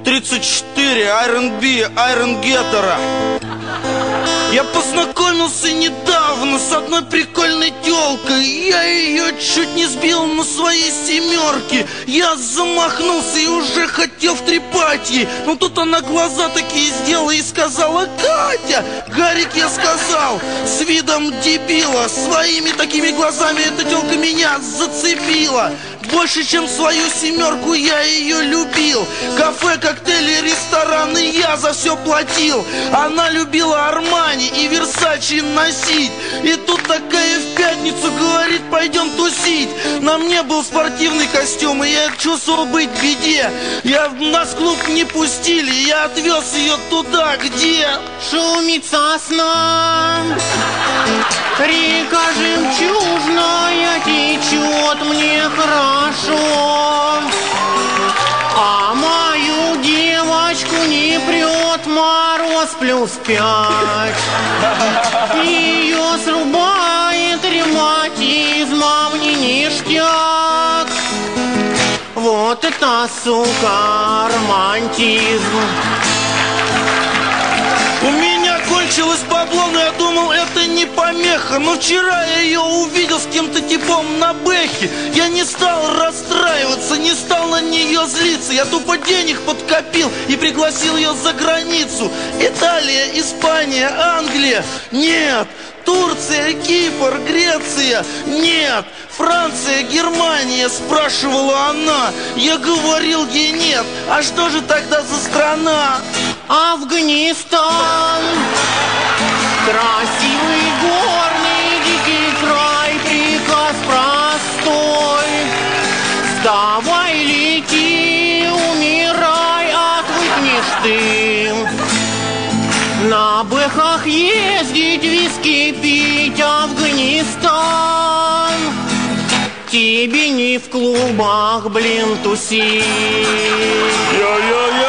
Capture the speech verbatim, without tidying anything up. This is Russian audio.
тридцать четыре, Iron Би, Iron Геттера. Я познакомился недавно с одной прикольной тёлкой. Я ее чуть не сбил на своей семерке. Я замахнулся и уже хотел втрепать ей. Но тут она глаза такие сделала и сказала: Катя! Гарик, я сказал, с видом дебила. Своими такими глазами эта тёлка меня зацепила. Больше, чем свою семерку, я ее любил. Кафе, коктейли, рестораны, я за все платил. Она любила Армани и Версачи носить. И тут такая в пятницу говорит: пойдем тусить. На мне был спортивный костюм, и я чувствовал быть в беде. Я, нас в клуб не пустили, я отвез ее туда, где шумит сосна, река жемчужная течет мне хорошо, а мою девочку не прет мороз плюс пять. Ее срубает ревматизмом не ништяк. Вот это, сука, романтизм. У меня кончилось бабло, но я думал, это не помеха. Но вчера я ее увидел с кем-то типом на бэхе. Я не стал расстраиваться, не стал на нее злиться. Я тупо денег подкопил и пригласил ее за границу. Италия, Испания, Англия. Нет. Турция, Кипр, Греция. Нет. Франция, Германия, спрашивала она. Я говорил ей нет. А что же тогда за страна? Афганистан, красивый горный дикий край, приказ простой: вставай, лети, умирай, отвыкнешь ты. На бэхах ездить, виски пить, Афганистан. Тебе не в клубах, блин, тусить. Я-я-я.